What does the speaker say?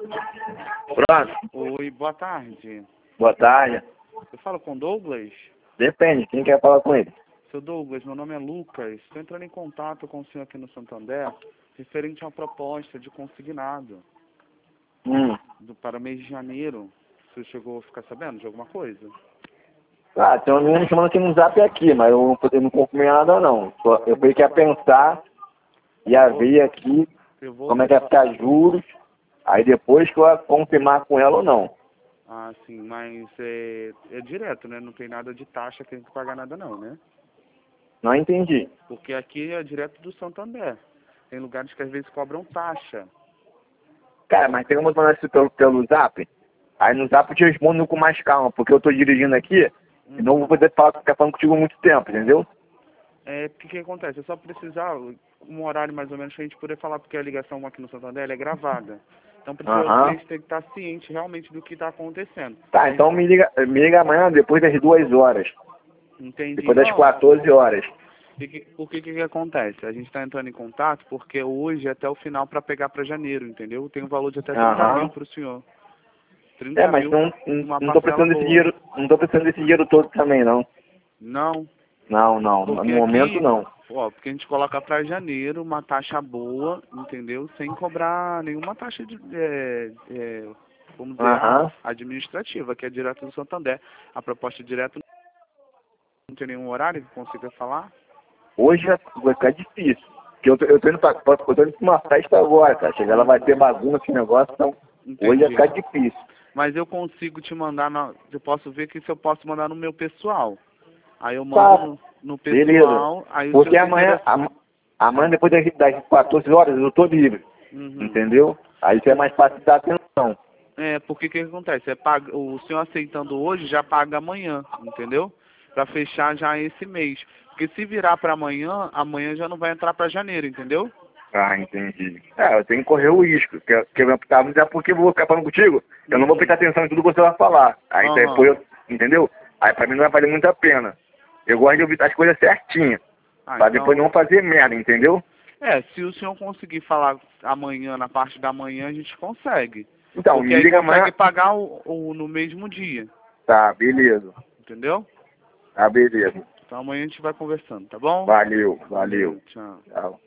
Pronto. Oi, boa tarde. Boa tarde. Eu falo com o Douglas? Depende, quem quer falar com ele? Seu Douglas, meu nome é Lucas. Estou entrando em contato com o senhor aqui no Santander, referente a uma proposta de consignado para o mês de janeiro. O senhor chegou a ficar sabendo de alguma coisa? Ah, tem uma menina me chamando aqui no zap aqui, mas eu não confirmei nada não. Eu falei que ia pensar, ia ver aqui como é que ia ficar juros, aí depois que eu ia confirmar com ela ou não. Ah, sim, mas é direto, né? Não tem nada de taxa que tem que pagar nada não, né? Não entendi. Porque aqui é direto do Santander. Tem lugares que às vezes cobram taxa. Cara, mas tem como mandar isso pelo zap? Aí no zap eu te respondo com mais calma, porque eu tô dirigindo aqui e não vou poder ficar falando contigo muito tempo, entendeu? É, porque o que acontece? É só precisar um horário mais ou menos pra gente poder falar, porque a ligação aqui no Santander ela é gravada. Então precisa a gente tem que estar ciente realmente do que está acontecendo. Tá, então me liga amanhã depois das 2 horas. Entendi. Depois das 14 horas. O que acontece? A gente está entrando em contato porque hoje é até o final para pegar para janeiro, entendeu? Tem um valor de até 30 mil para o senhor. 30 mas mil, não tô precisando desse dinheiro, não tô precisando desse dinheiro todo também, não. Não? Não, Porque no momento aqui, não. ó, porque a gente coloca para janeiro uma taxa boa, entendeu? Sem cobrar nenhuma taxa de, vamos dizer, administrativa, que é direto do Santander. A proposta é direto, não tem nenhum horário que consiga falar? Hoje vai ficar difícil. Porque eu tô indo pra uma festa agora, cara. Chegar lá vai ter bagunça esse negócio, então hoje vai ficar difícil. Mas eu consigo te mandar, eu posso ver que se eu posso mandar no meu pessoal. Aí eu mando no pessoal. Beleza. Aí Porque amanhã depois das 14 horas eu tô livre. Entendeu? Aí isso é mais fácil de dar atenção. É, porque o que acontece? O senhor aceitando hoje já paga amanhã, entendeu? Para fechar já esse mês. Porque se virar para amanhã, amanhã já não vai entrar para janeiro, entendeu? Ah, entendi. Eu tenho que correr o risco. Porque eu vou porque eu vou ficar falando contigo, eu não vou prestar atenção em tudo que você vai falar. Aí depois entendeu? Aí pra mim não vai valer muito a pena. Eu gosto de ouvir as coisas certinhas. Pra depois não fazer merda, entendeu? Se o senhor conseguir falar amanhã, na parte da manhã, a gente consegue. Então, porque me liga aí consegue amanhã. pagar no mesmo dia. Tá, beleza. Entendeu? Tá, beleza. Então amanhã a gente vai conversando, tá bom? Valeu. Tchau. Tchau.